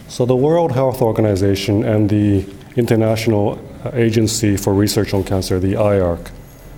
So the World Health Organization and the International Agency for Research on Cancer, the IARC,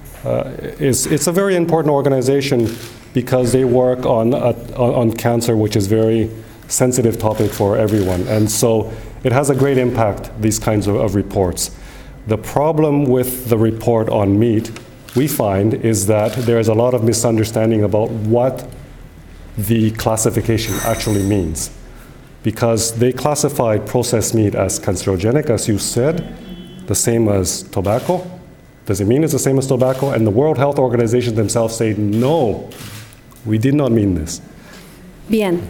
it's a very important organization because they work on cancer, which is a very sensitive topic for everyone. And so it has a great impact, these kinds of reports. The problem with the report on meat, we find, is that there's a lot of misunderstanding about what the classification actually means. Because they classified processed meat as cancerogenic, as you said, the same as tobacco. Does it mean it's the same as tobacco? And the World Health Organization themselves say, no, we did not mean this. Bien,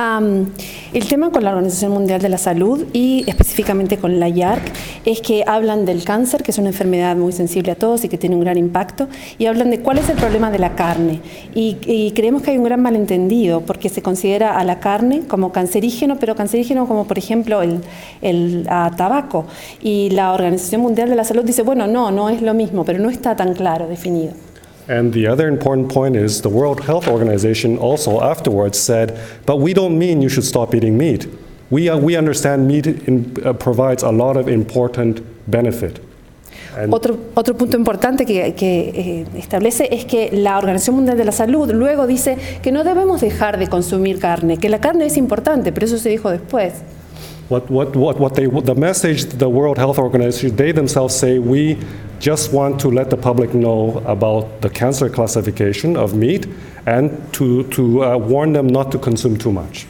el tema con la Organización Mundial de la Salud y específicamente con la IARC es que hablan del cáncer, que es una enfermedad muy sensible a todos y que tiene un gran impacto, y hablan de cuál es el problema de la carne. Y creemos que hay un gran malentendido porque se considera a la carne como cancerígeno, pero cancerígeno como por ejemplo el tabaco. Y la Organización Mundial de la Salud dice, bueno, no es lo mismo, pero no está tan claro definido. And the other important point is the World Health Organization also afterwards said, but we don't mean you should stop eating meat. We understand meat provides a lot of important benefit. Otro punto importante que establece es que la Organización Mundial de la Salud luego dice que no debemos dejar de consumir carne, que la carne es importante, pero eso se dijo después. The message, the World Health Organization, they themselves say, we just want to let the public know about the cancer classification of meat and to warn them not to consume too much.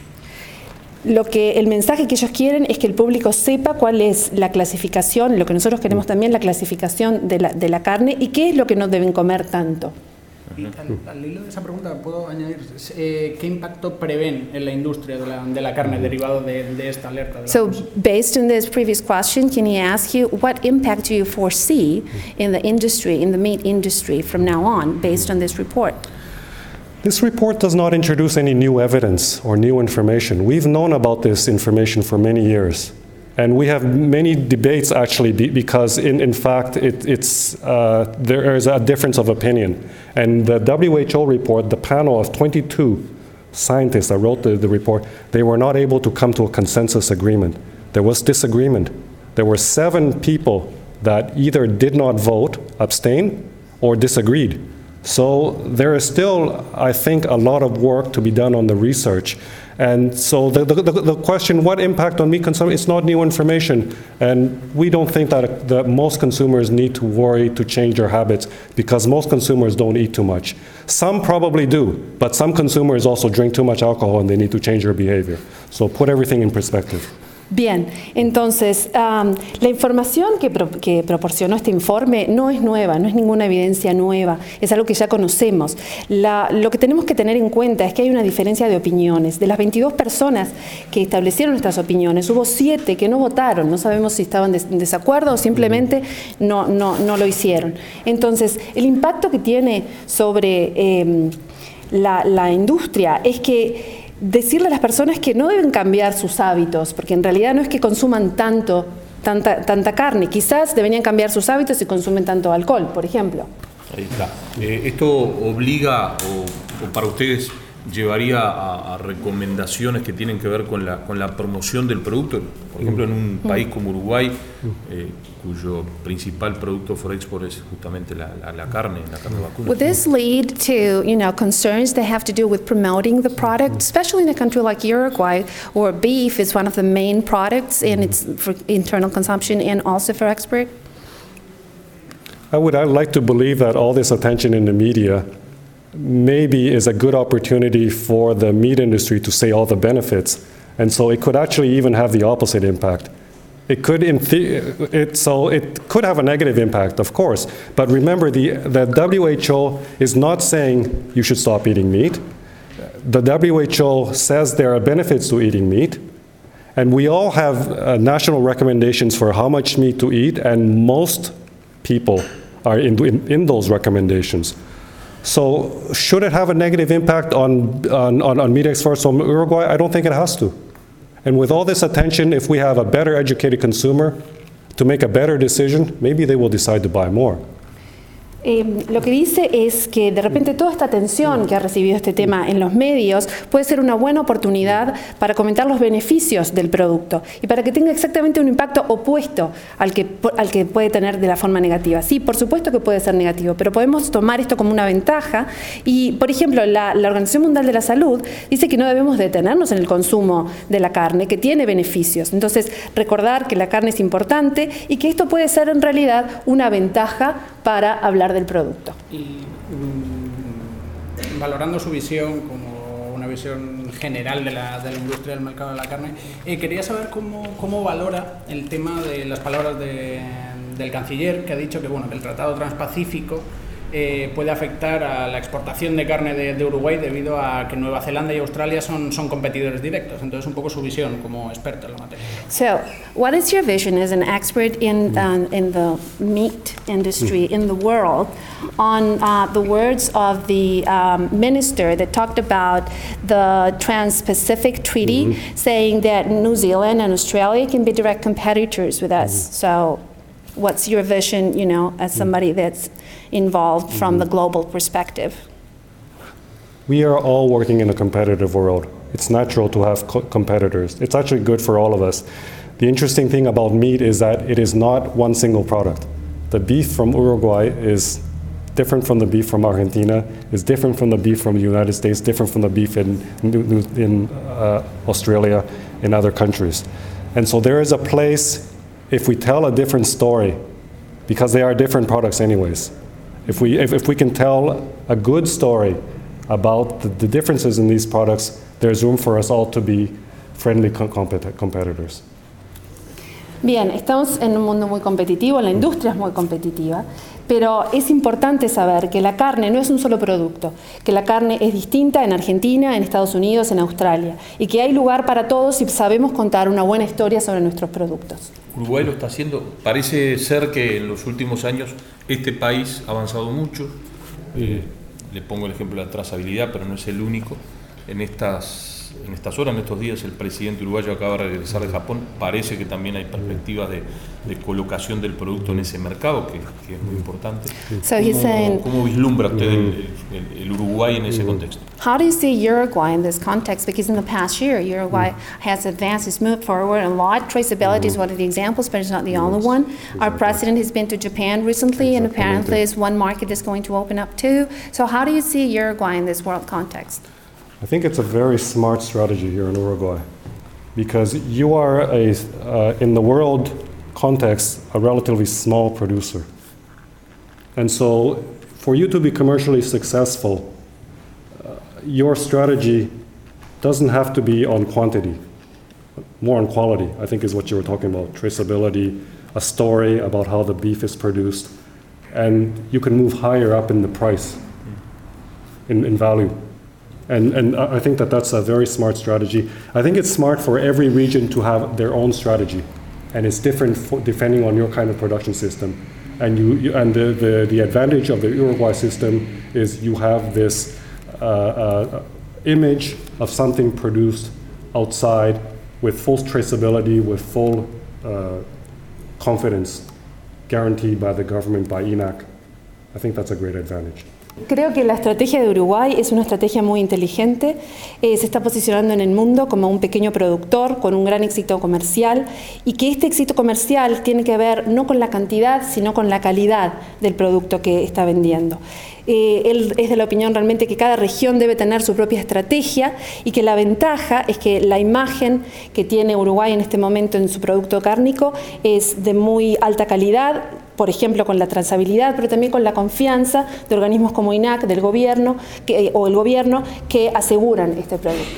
El mensaje que ellos quieren es que el público sepa cuál es la clasificación, lo que nosotros queremos también, la clasificación de la carne y qué es lo que no deben comer tanto. Y al hilo de esa pregunta puedo añadir ¿qué impacto prevén en la industria de la carne derivado de esta alerta? So, based on this previous question, can I ask you what impact do you foresee in the industry, in the meat industry from now on, based on this report? This report does not introduce any new evidence or new information. We've known about this information for many years. And we have many debates actually because in fact there is a difference of opinion. And the WHO report, the panel of 22 scientists that wrote the report, they were not able to come to a consensus agreement. There was disagreement. There were 7 people that either did not vote, abstain, or disagreed. So there is still, I think, a lot of work to be done on the research. And so the question, what impact on meat consumption, it's not new information. And we don't think that most consumers need to worry to change their habits because most consumers don't eat too much. Some probably do, but some consumers also drink too much alcohol and they need to change their behavior. So put everything in perspective. Bien, entonces, la información que proporcionó este informe no es nueva, no es ninguna evidencia nueva, es algo que ya conocemos. Lo que tenemos que tener en cuenta es que hay una diferencia de opiniones. De las 22 personas que establecieron estas opiniones, hubo 7 que no votaron, no sabemos si estaban en desacuerdo o simplemente no lo hicieron. Entonces, el impacto que tiene sobre la industria es que decirle a las personas que no deben cambiar sus hábitos, porque en realidad no es que consuman tanta carne, quizás deberían cambiar sus hábitos si consumen tanto alcohol, por ejemplo. Ahí está. ¿Esto obliga o para ustedes llevaría a recomendaciones que tienen que ver con la promoción del producto? Por ejemplo, en un país como Uruguay, cuyo principal producto for export es justamente la carne vacuna. Would this lead to, concerns that have to do with promoting the product, especially in a country like Uruguay, where beef is one of the main products and it's for internal consumption and also for export? I'd like to believe that all this attention in the media maybe is a good opportunity for the meat industry to say all the benefits, and so it could actually even have the opposite impact. It could, it could have a negative impact, of course, but remember the WHO is not saying you should stop eating meat. The WHO says there are benefits to eating meat, and we all have national recommendations for how much meat to eat, and most people are in those recommendations. So should it have a negative impact on meat exports from Uruguay? I don't think it has to. And with all this attention, if we have a better educated consumer to make a better decision, maybe they will decide to buy more. Lo que dice es que de repente toda esta atención que ha recibido este tema en los medios puede ser una buena oportunidad para comentar los beneficios del producto y para que tenga exactamente un impacto opuesto al que puede tener de la forma negativa. Sí, por supuesto que puede ser negativo, pero podemos tomar esto como una ventaja y, por ejemplo, la Organización Mundial de la Salud dice que no debemos detenernos en el consumo de la carne, que tiene beneficios. Entonces, recordar que la carne es importante y que esto puede ser en realidad una ventaja para hablar del producto. Y valorando su visión como una visión general de la industria del mercado de la carne, quería saber cómo valora el tema de las palabras del canciller, que ha dicho que, bueno, que el Tratado Transpacífico puede afectar a la exportación de carne de Uruguay debido a que Nueva Zelanda y Australia son competidores directos. Entonces, un poco su visión como experto en la materia. So, what is your vision as an expert in the meat industry in the world on the words of the minister that talked about the Trans-Pacific Treaty, saying that New Zealand and Australia can be direct competitors with us? So, what's your vision, you know, as somebody that's involved from the global perspective? We are all working in a competitive world. It's natural to have competitors. It's actually good for all of us. The interesting thing about meat is that it is not one single product. The beef from Uruguay is different from the beef from Argentina, is different from the beef from the United States, different from the beef in Australia, in other countries. And so there is a place, if we tell a different story, because they are different products anyways, if we can tell a good story about the differences in these products, there's room for us all to be friendly competitors. Bien, estamos en un mundo muy competitivo, la industria es muy competitiva, pero es importante saber que la carne no es un solo producto, que la carne es distinta en Argentina, en Estados Unidos, en Australia, y que hay lugar para todos si sabemos contar una buena historia sobre nuestros productos. Uruguay lo está haciendo. Parece ser que en los últimos años este país ha avanzado mucho. Le pongo el ejemplo de la trazabilidad, pero no es el único. En estas horas, en estos días, el presidente uruguayo acaba de regresar de Japón. Parece que también hay perspectivas de colocación del producto en ese mercado, que es muy importante. So he's saying, ¿Cómo vislumbra usted el Uruguay en ese contexto? how do you see Uruguay in this context? Because in the past year, Uruguay has advanced, has moved forward a lot. Traceability is one of the examples, but it's not the only one. Our president has been to Japan recently, and apparently it's one market that's going to open up too. So how do you see Uruguay in this world context? I think it's a very smart strategy here in Uruguay, because you are in the world context, a relatively small producer. And so for you to be commercially successful, your strategy doesn't have to be on quantity, more on quality, I think is what you were talking about, traceability, a story about how the beef is produced, and you can move higher up in the price, in value. And I think that's a very smart strategy. I think it's smart for every region to have their own strategy, and it's different depending on your kind of production system. And the advantage of the Uruguay system is you have this image of something produced outside with full traceability, with full confidence guaranteed by the government, by INAC. I think that's a great advantage. Creo que la estrategia de Uruguay es una estrategia muy inteligente. Se está posicionando en el mundo como un pequeño productor con un gran éxito comercial, y que este éxito comercial tiene que ver no con la cantidad, sino con la calidad del producto que está vendiendo. Él es de la opinión realmente que cada región debe tener su propia estrategia, y que la ventaja es que la imagen que tiene Uruguay en este momento en su producto cárnico es de muy alta calidad, por ejemplo con la trazabilidad, pero también con la confianza de organismos como INAC, del gobierno o el gobierno, que aseguran este producto.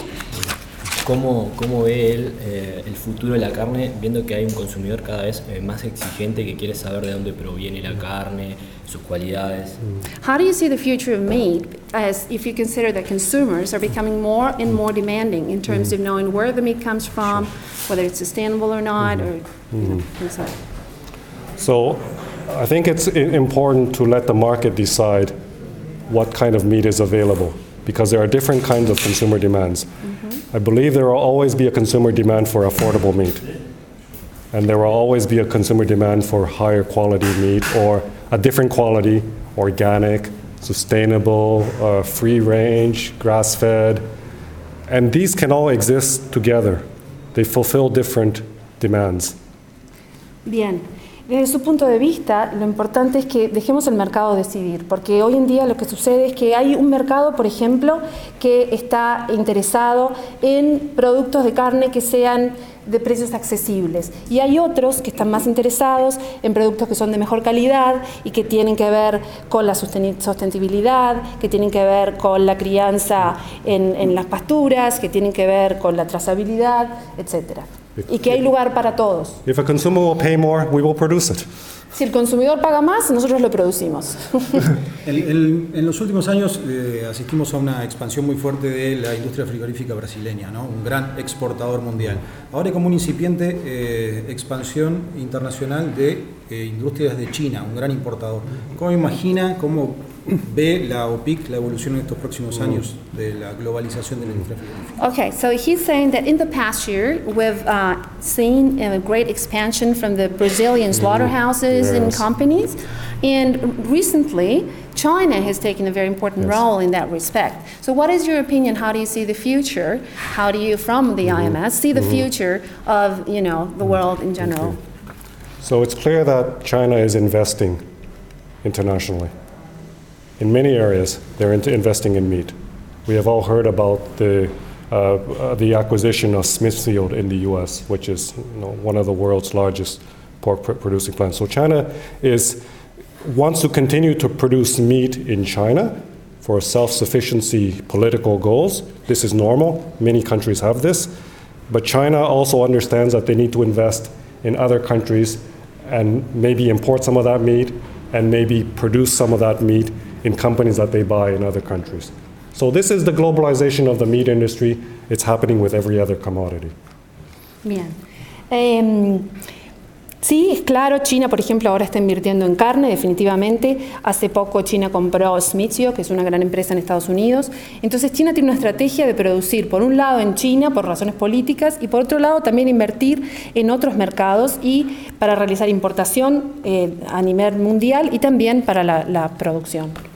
¿Cómo ve él el futuro de la carne, viendo que hay un consumidor cada vez más exigente que quiere saber de dónde proviene la carne, sus cualidades? How do you see the future of meat, as if you consider that consumers are becoming more and more demanding in terms of knowing where the meat comes from, whether it's sustainable or not, or things like that? So I think it's important to let the market decide what kind of meat is available, because there are different kinds of consumer demands. I believe there will always be a consumer demand for affordable meat, and there will always be a consumer demand for higher quality meat, or a different quality, organic, sustainable, free range, grass-fed, and these can all exist together. They fulfill different demands. Bien, desde su punto de vista, lo importante es que dejemos el mercado decidir, porque hoy en día lo que sucede es que hay un mercado, por ejemplo, que está interesado en productos de carne que sean de precios accesibles, y hay otros que están más interesados en productos que son de mejor calidad y que tienen que ver con la sostenibilidad, que tienen que ver con la crianza en las pasturas, que tienen que ver con la trazabilidad, etc. Y que hay lugar para todos. If a consumer will pay more, we will produce it. Si el consumidor paga más, nosotros lo producimos. En los últimos años asistimos a una expansión muy fuerte de la industria frigorífica brasileña, ¿no? Un gran exportador mundial. Ahora hay como una incipiente expansión internacional de industrias de China, un gran importador. ¿Cómo imagina, cómo ve la OPIC la evolución en estos próximos años de la globalización de la industria frigorífica? Okay, so he's saying that in the past year we've seen a great expansion from the Brazilian slaughterhouses and companies, and recently China has taken a very important role in that respect. So what is your opinion? How do you see the future? How do you, from the IMS, see the future of, you know, the world in general? Okay. So it's clear that China is investing internationally. In many areas, they're investing in meat. We have all heard about the acquisition of Smithfield in the U.S., which is, you know, one of the world's largest pork producing plants. So China wants to continue to produce meat in China for self-sufficiency political goals. This is normal. Many countries have this. But China also understands that they need to invest in other countries and maybe import some of that meat and maybe produce some of that meat in companies that they buy in other countries. So this is the globalization of the meat industry. It's happening with every other commodity. Bien. Sí, es claro, China, por ejemplo, ahora está invirtiendo en carne, definitivamente. Hace poco China compró Smithfield, que es una gran empresa en Estados Unidos. Entonces China tiene una estrategia de producir, por un lado en China, por razones políticas, y por otro lado también invertir en otros mercados y para realizar importación a nivel mundial y también para la producción.